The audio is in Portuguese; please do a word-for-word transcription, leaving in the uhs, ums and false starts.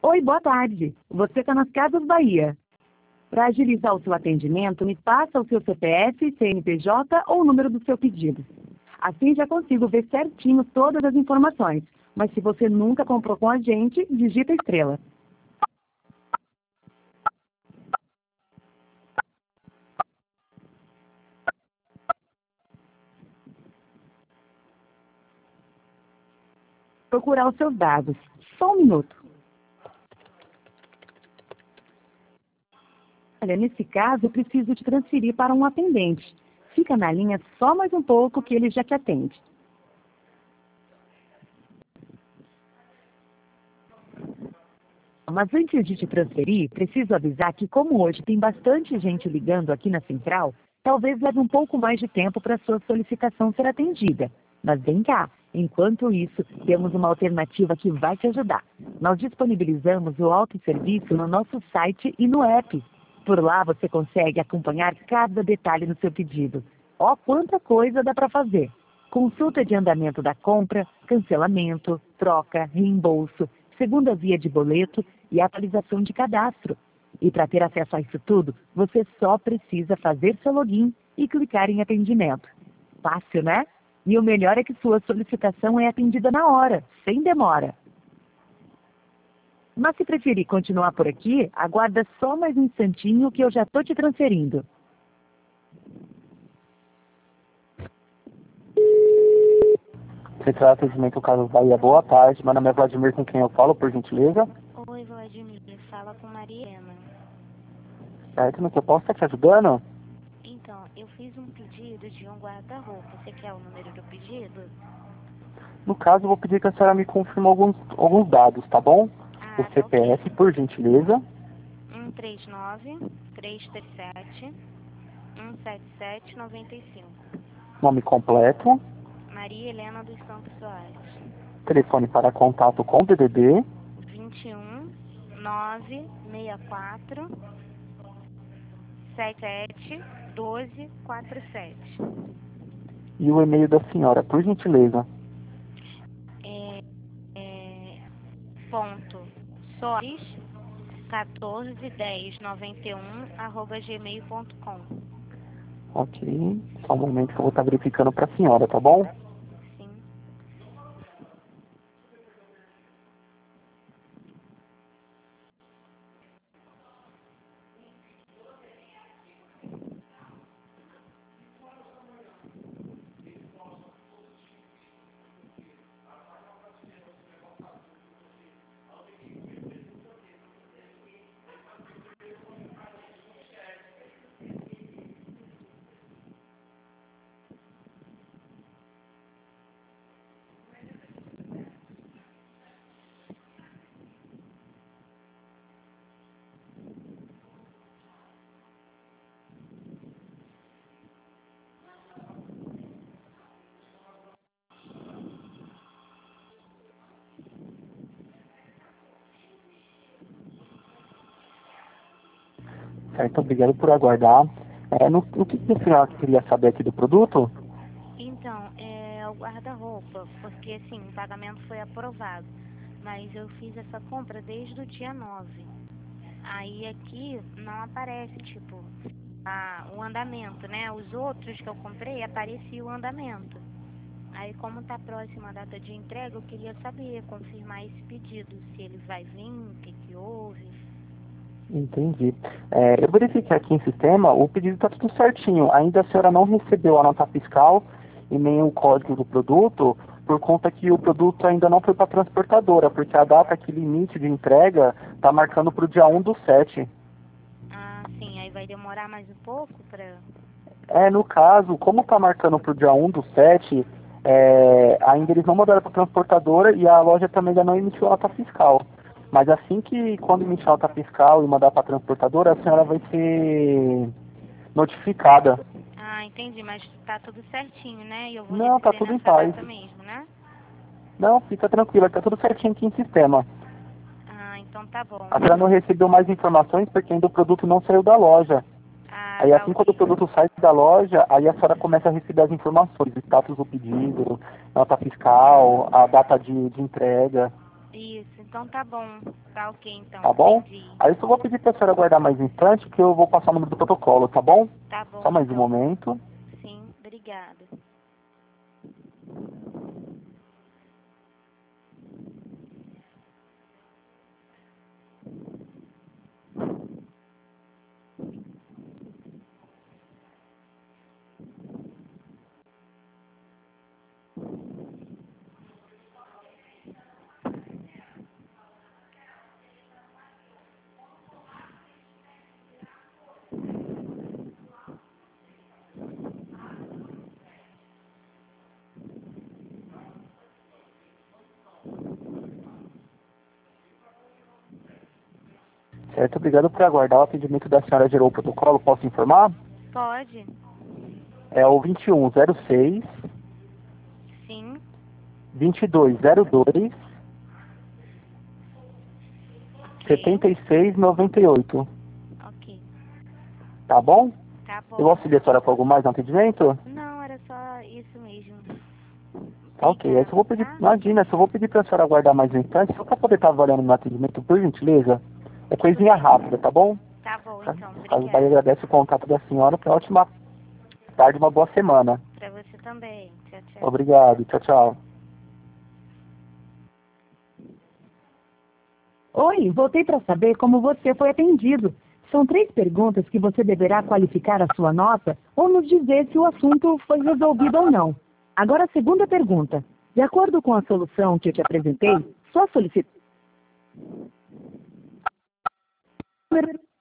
Oi, boa tarde. Você está nas Casas Bahia. Para agilizar o seu atendimento, me passa o seu C P F, C N P J ou o número do seu pedido. Assim já consigo ver certinho todas as informações. Mas se você nunca comprou com a gente, digita estrela. Procurar os seus dados. Só um minuto. Olha, nesse caso, eu preciso te transferir para um atendente. Fica na linha só mais um pouco que ele já te atende. Mas antes de te transferir, preciso avisar que como hoje tem bastante gente ligando aqui na central, talvez leve um pouco mais de tempo para sua solicitação ser atendida. Mas vem cá, enquanto isso, temos uma alternativa que vai te ajudar. Nós disponibilizamos o autosserviço no nosso site e no app. Por lá você consegue acompanhar cada detalhe do seu pedido. Ó, quanta coisa dá para fazer! Consulta de andamento da compra, cancelamento, troca, reembolso, segunda via de boleto e atualização de cadastro. E para ter acesso a isso tudo, você só precisa fazer seu login e clicar em atendimento. Fácil, né? E o melhor é que sua solicitação é atendida na hora, sem demora. Mas se preferir continuar por aqui, aguarda só mais um instantinho que eu já estou te transferindo. Central de Atendimento Casas Bahia, boa tarde. Meu nome é Vladimir, com quem eu falo, por gentileza? Oi, Vladimir. Fala com Maria Helena. Certo, no que eu posso estar te ajudando? Então, eu fiz um pedido de um guarda-roupa. Você quer o número do pedido? No caso, eu vou pedir que a senhora me confirme alguns, alguns dados, tá bom? Ah, O C P F, ok. por gentileza. um três nove, três três sete, um sete sete nove cinco. Nome completo. Maria Helena dos Santos Soares. Telefone para contato com o D D D. vinte e um, nove, sessenta e quatro, setenta e sete, doze, quarenta e sete. E o e-mail da senhora, por gentileza. É, é, ponto Soares quatorze, dez, noventa e um, arroba gmail ponto com. Ok. Só um momento que eu vou estar verificando para a senhora, tá bom? Sim. Certo, obrigado por aguardar. É, no, o que a senhora queria saber aqui do produto? Então, é o guarda-roupa, porque assim, o pagamento foi aprovado, mas eu fiz essa compra desde o dia nove. Aí aqui não aparece, tipo, a, o andamento, né? Os outros que eu comprei, aparecia o andamento. Aí como tá próxima a data de entrega, eu queria saber, confirmar esse pedido, se ele vai vir, o que que houve. Entendi. É, eu verifiquei aqui em sistema, o pedido está tudo certinho. Ainda a senhora não recebeu a nota fiscal e nem o código do produto, por conta que o produto ainda não foi para a transportadora, porque a data que limite de entrega está marcando para o dia um do sete. Ah, sim, aí vai demorar mais um pouco pra... É, no caso, como está marcando para o dia um do sete, é, ainda eles não mandaram para a transportadora e a loja também ainda não emitiu a nota fiscal. Mas assim que, quando emitir a nota fiscal e mandar para a transportadora, a senhora vai ser notificada. Ah, entendi, mas tá tudo certinho, né? E eu vou Não, tá receber tudo em nessa paz. data mesmo, né? Não, fica tranquila, tá tudo certinho aqui em sistema. Ah, então tá bom. A senhora não recebeu mais informações porque ainda o produto não saiu da loja. Ah, Aí tá assim, quando o ok. produto sai da loja, aí a senhora começa a receber as informações, o status do pedido, nota fiscal, a data de, de entrega. Isso, então tá bom. Tá ok, então. Tá bom? Entendi. Aí eu só vou pedir pra senhora aguardar mais um instante, que eu vou passar o número do protocolo, tá bom? Tá bom. Só mais um então. momento. Sim, obrigada. Certo, obrigado por aguardar. O atendimento da senhora gerou o protocolo, posso informar? Pode? É o vinte e um zero seis, Sim. vinte e dois zero dois, Ok. setenta e seis noventa e oito. Ok. Tá bom? Tá bom. Eu auxilio a senhora com algo mais no atendimento? Não, era só isso mesmo. Tá ok. Aí só vou pedir, Obrigada, tá? imagina, só vou pedir pra senhora aguardar mais um instante, só pra poder estar avaliando no atendimento, por gentileza. É Tudo coisinha bem. rápida, tá bom? Tá bom, Tá? então. Caso Bahia Obrigada. agradece o contato da senhora, para ótima tarde, uma boa semana. Pra você também. Tchau, tchau. Obrigado, tchau, tchau. Oi, voltei para saber como você foi atendido. São três perguntas que você deverá qualificar a sua nota ou nos dizer se o assunto foi resolvido ou não. Agora a segunda pergunta. De acordo com a solução que eu te apresentei, sua solicitação